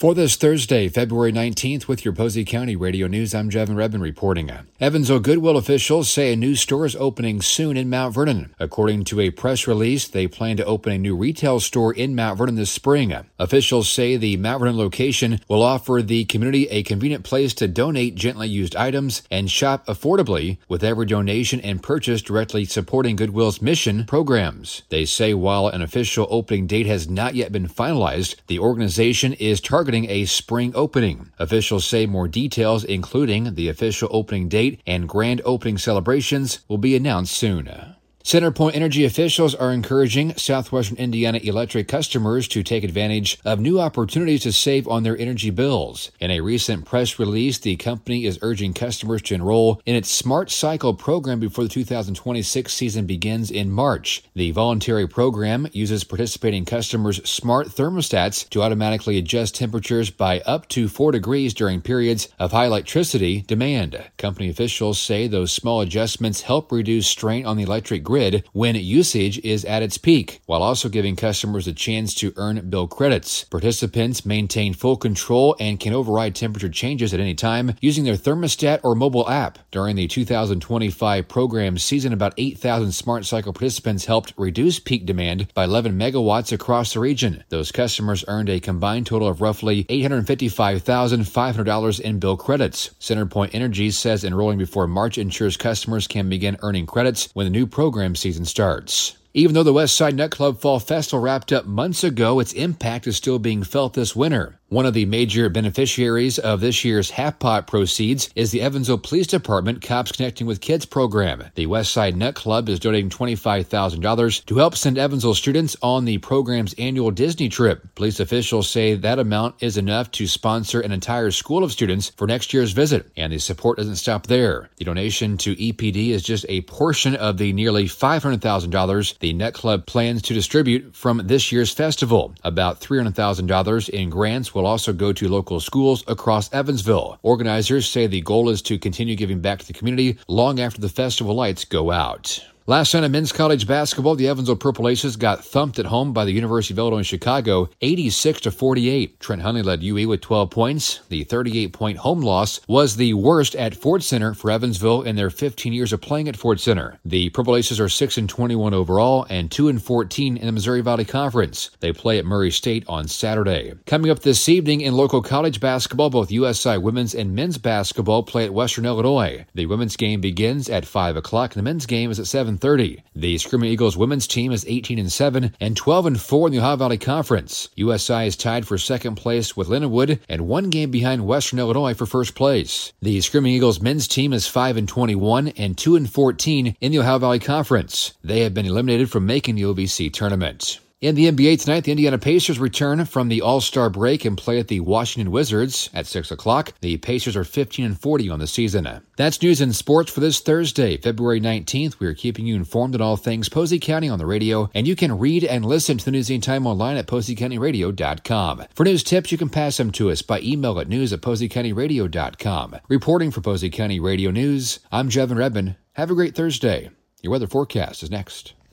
For this Thursday, February 19th, with your Posey County Radio News, I'm Jevin Redmond reporting. Evansville Goodwill officials say a new store is opening soon in Mount Vernon. According to a press release, they plan to open a new retail store in Mount Vernon this spring. Officials say the Mount Vernon location will offer the community a convenient place to donate gently used items and shop affordably, with every donation and purchase directly supporting Goodwill's mission programs. They say while an official opening date has not yet been finalized, the organization is targeting a spring opening. Officials say more details, including the official opening date and grand opening celebrations, will be announced soon. CenterPoint Energy officials are encouraging Southwestern Indiana Electric customers to take advantage of new opportunities to save on their energy bills. In a recent press release, the company is urging customers to enroll in its Smart Cycle program before the 2026 season begins in March. The voluntary program uses participating customers' smart thermostats to automatically adjust temperatures by up to 4 degrees during periods of high electricity demand. Company officials say those small adjustments help reduce strain on the electric grid when usage is at its peak, while also giving customers a chance to earn bill credits. Participants maintain full control and can override temperature changes at any time using their thermostat or mobile app. During the 2025 program season, about 8,000 Smart Cycle participants helped reduce peak demand by 11 megawatts across the region. Those customers earned a combined total of roughly $855,500 in bill credits. CenterPoint Energy says enrolling before March ensures customers can begin earning credits when the new program season starts. Even though the Westside Nut Club Fall Festival wrapped up months ago, its impact is still being felt this winter. One of the major beneficiaries of this year's Half Pot proceeds is the Evansville Police Department Cops Connecting with Kids program. The Westside Nut Club is donating $25,000 to help send Evansville students on the program's annual Disney trip. Police officials say that amount is enough to sponsor an entire school of students for next year's visit, and the support doesn't stop there. The donation to EPD is just a portion of the nearly $500,000 the Nut Club plans to distribute from this year's festival. About $300,000 in grants will also go to local schools across Evansville. Organizers say the goal is to continue giving back to the community long after the festival lights go out. Last night in men's college basketball, the Evansville Purple Aces got thumped at home by the University of Illinois Chicago, 86-48. Trent Hunley led UE with 12 points. The 38-point home loss was the worst at Ford Center for Evansville in their 15 years of playing at Ford Center. The Purple Aces are 6-21 overall and 2-14 in the Missouri Valley Conference. They play at Murray State on Saturday. Coming up this evening in local college basketball, both USI women's and men's basketball play at Western Illinois. The women's game begins at 5 o'clock and the men's game is at 7:30. The Screaming Eagles women's team is 18-7 and 12-4 in the Ohio Valley Conference. USI is tied for second place with Lindenwood and one game behind Western Illinois for first place. The Screaming Eagles men's team is 5-21 and 2-14 in the Ohio Valley Conference. They have been eliminated from making the OVC tournament. In the NBA tonight, the Indiana Pacers return from the All-Star break and play at the Washington Wizards at 6 o'clock. The Pacers are 15-40 on the season. That's news and sports for this Thursday, February 19th. We are keeping you informed on all things Posey County on the radio, and you can read and listen to the News Anytime online at PoseyCountyRadio.com. For news tips, you can pass them to us by email at news@PoseyCountyRadio.com. Reporting for Posey County Radio News, I'm Jevin Redmond. Have a great Thursday. Your weather forecast is next.